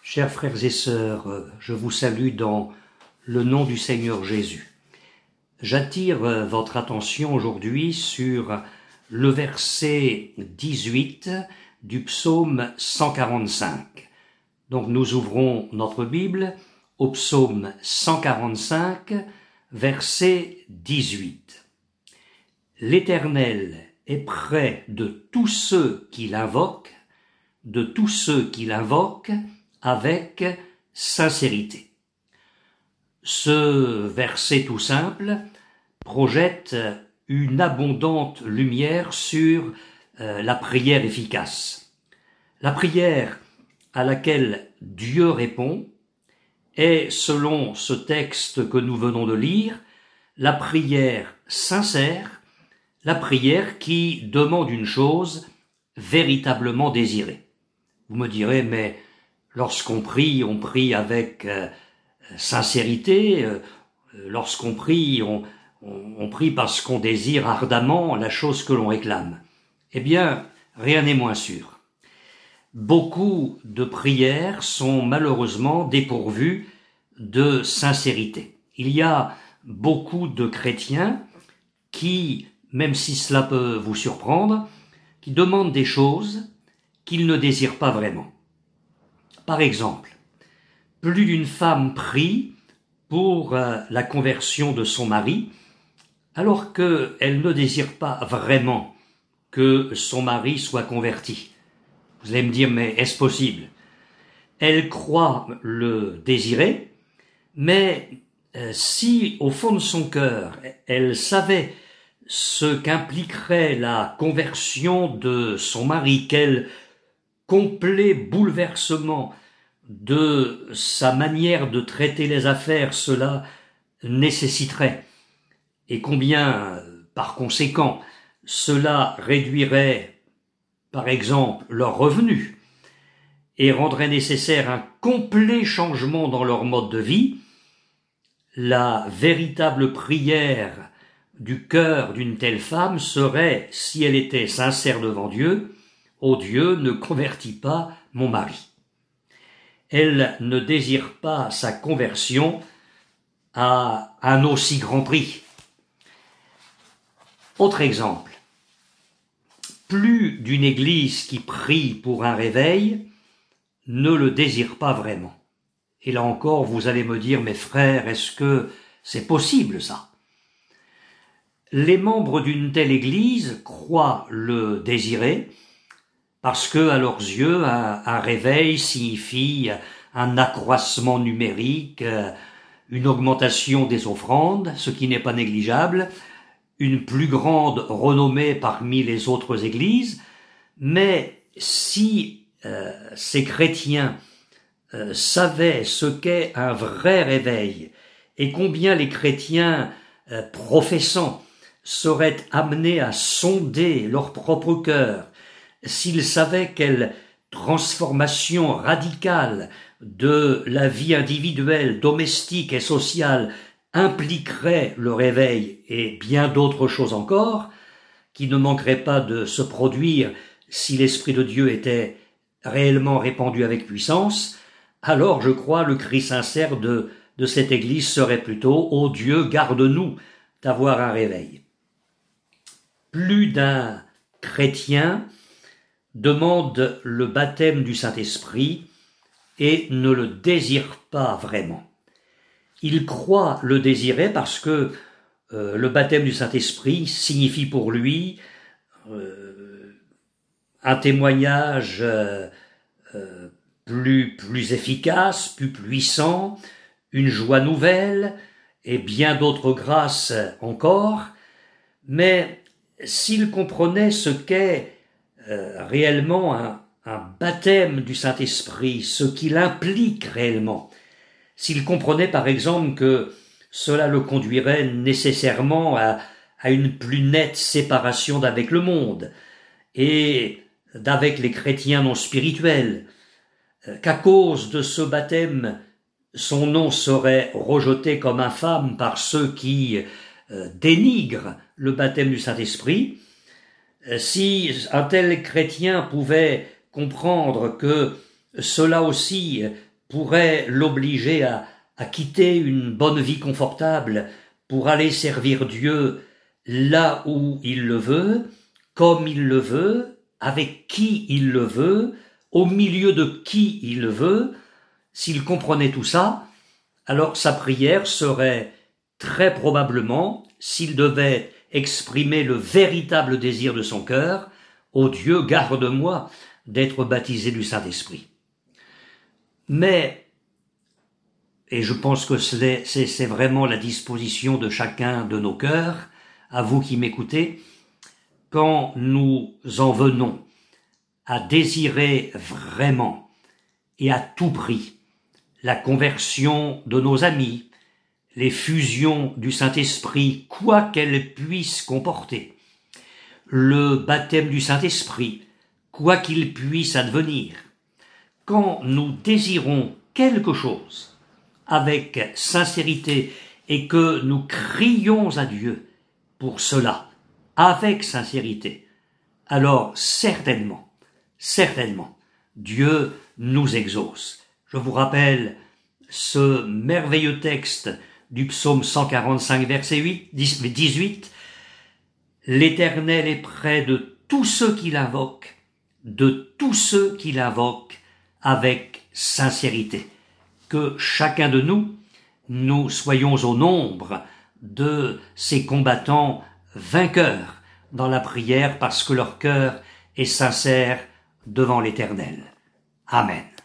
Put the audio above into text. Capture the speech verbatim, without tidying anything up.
Chers frères et sœurs, je vous salue dans le nom du Seigneur Jésus. J'attire votre attention aujourd'hui sur le verset dix-huit du psaume cent quarante-cinq. Donc nous ouvrons notre Bible au psaume cent quarante-cinq, verset dix-huit. L'Éternel est près de tous ceux qui l'invoquent, de tous ceux qui l'invoquent avec sincérité. Ce verset tout simple projette une abondante lumière sur euh, la prière efficace. La prière à laquelle Dieu répond est, selon ce texte que nous venons de lire, la prière sincère, la prière qui demande une chose véritablement désirée. Vous me direz, mais lorsqu'on prie, on prie avec euh, sincérité, euh, lorsqu'on prie, on, on, on prie parce qu'on désire ardemment la chose que l'on réclame. Eh bien, rien n'est moins sûr. Beaucoup de prières sont malheureusement dépourvues de sincérité. Il y a beaucoup de chrétiens qui, même si cela peut vous surprendre, qui demandent des choses qu'ils ne désirent pas vraiment. Par exemple, plus d'une femme prie pour euh, la conversion de son mari, alors qu'elle ne désire pas vraiment que son mari soit converti. Vous allez me dire, mais est-ce possible? Elle croit le désirer, mais euh, si au fond de son cœur, elle savait ce qu'impliquerait la conversion de son mari, quel complet bouleversement de sa manière de traiter les affaires cela nécessiterait, et combien, par conséquent, cela réduirait, par exemple, leurs revenus et rendrait nécessaire un complet changement dans leur mode de vie, la véritable prière du cœur d'une telle femme serait, si elle était sincère devant Dieu, « Ô Dieu, ne convertis pas mon mari ». Elle ne désire pas sa conversion à un aussi grand prix. Autre exemple, plus d'une église qui prie pour un réveil ne le désire pas vraiment. Et là encore, vous allez me dire, mes frères, est-ce que c'est possible ça? Les membres d'une telle église croient le désirer, parce que, à leurs yeux, un, un réveil signifie un accroissement numérique, une augmentation des offrandes, ce qui n'est pas négligeable, une plus grande renommée parmi les autres églises, mais si euh, ces chrétiens euh, savaient ce qu'est un vrai réveil et combien les chrétiens euh, professants seraient amenés à sonder leur propre cœur, s'ils savaient quelle transformation radicale de la vie individuelle, domestique et sociale impliquerait le réveil et bien d'autres choses encore, qui ne manqueraient pas de se produire si l'Esprit de Dieu était réellement répandu avec puissance, alors je crois le cri sincère de, de cette Église serait plutôt « Ô Dieu, garde-nous d'avoir un réveil ». Plus d'un chrétien demande le baptême du Saint-Esprit et ne le désire pas vraiment. Il croit le désirer parce que euh, le baptême du Saint-Esprit signifie pour lui euh, un témoignage euh, euh, plus, plus efficace, plus puissant, une joie nouvelle et bien d'autres grâces encore. Mais s'il comprenait ce qu'est Euh, réellement un, un baptême du Saint-Esprit, ce qu'il implique réellement. S'il comprenait par exemple que cela le conduirait nécessairement à, à une plus nette séparation d'avec le monde et d'avec les chrétiens non spirituels, euh, qu'à cause de ce baptême, son nom serait rejeté comme infâme par ceux qui euh, dénigrent le baptême du Saint-Esprit. Si un tel chrétien pouvait comprendre que cela aussi pourrait l'obliger à, à quitter une bonne vie confortable pour aller servir Dieu là où il le veut, comme il le veut, avec qui il le veut, au milieu de qui il le veut. S'il comprenait tout ça, alors sa prière serait très probablement, s'il devait exprimer le véritable désir de son cœur, « Ô Dieu, garde-moi d'être baptisé du Saint-Esprit ». Mais, et je pense que c'est, c'est, c'est vraiment la disposition de chacun de nos cœurs, à vous qui m'écoutez, quand nous en venons à désirer vraiment et à tout prix la conversion de nos amis, les fusions du Saint-Esprit, quoi qu'elles puissent comporter, le baptême du Saint-Esprit, quoi qu'il puisse advenir, quand nous désirons quelque chose avec sincérité et que nous crions à Dieu pour cela, avec sincérité, alors certainement, certainement, Dieu nous exauce. Je vous rappelle ce merveilleux texte du psaume cent quarante-cinq, verset huit, dix-huit. « L'Éternel est près de tous ceux qui l'invoquent, de tous ceux qui l'invoquent avec sincérité. » Que chacun de nous, nous soyons au nombre de ces combattants vainqueurs dans la prière parce que leur cœur est sincère devant l'Éternel. Amen.